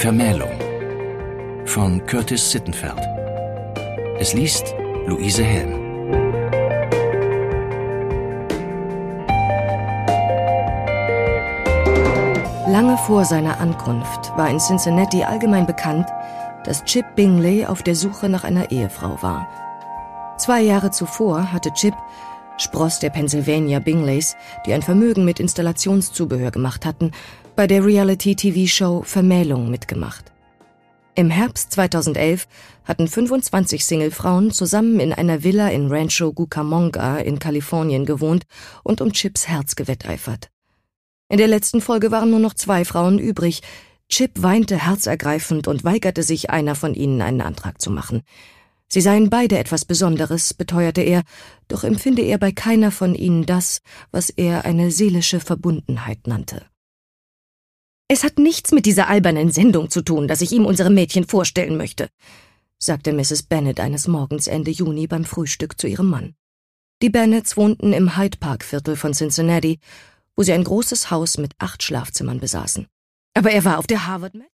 Vermählung von Curtis Sittenfeld. Es liest Luise Helm. Lange vor seiner Ankunft war in Cincinnati allgemein bekannt, dass Chip Bingley auf der Suche nach einer Ehefrau war. 2 Jahre zuvor hatte Chip, Spross der Pennsylvania Bingleys, die ein Vermögen mit Installationszubehör gemacht hatten, bei der Reality-TV-Show Vermählung mitgemacht. Im Herbst 2011 hatten 25 Singlefrauen zusammen in einer Villa in Rancho Cucamonga in Kalifornien gewohnt und um Chips Herz gewetteifert. In der letzten Folge waren nur noch 2 Frauen übrig. Chip weinte herzergreifend und weigerte sich, einer von ihnen einen Antrag zu machen. Sie seien beide etwas Besonderes, beteuerte er, doch empfinde er bei keiner von ihnen das, was er eine seelische Verbundenheit nannte. »Es hat nichts mit dieser albernen Sendung zu tun, dass ich ihm unsere Mädchen vorstellen möchte«, sagte Mrs. Bennet eines Morgens Ende Juni beim Frühstück zu ihrem Mann. Die Bennets wohnten im Hyde Park-Viertel von Cincinnati, wo sie ein großes Haus mit 8 Schlafzimmern besaßen. Aber er war auf der Harvard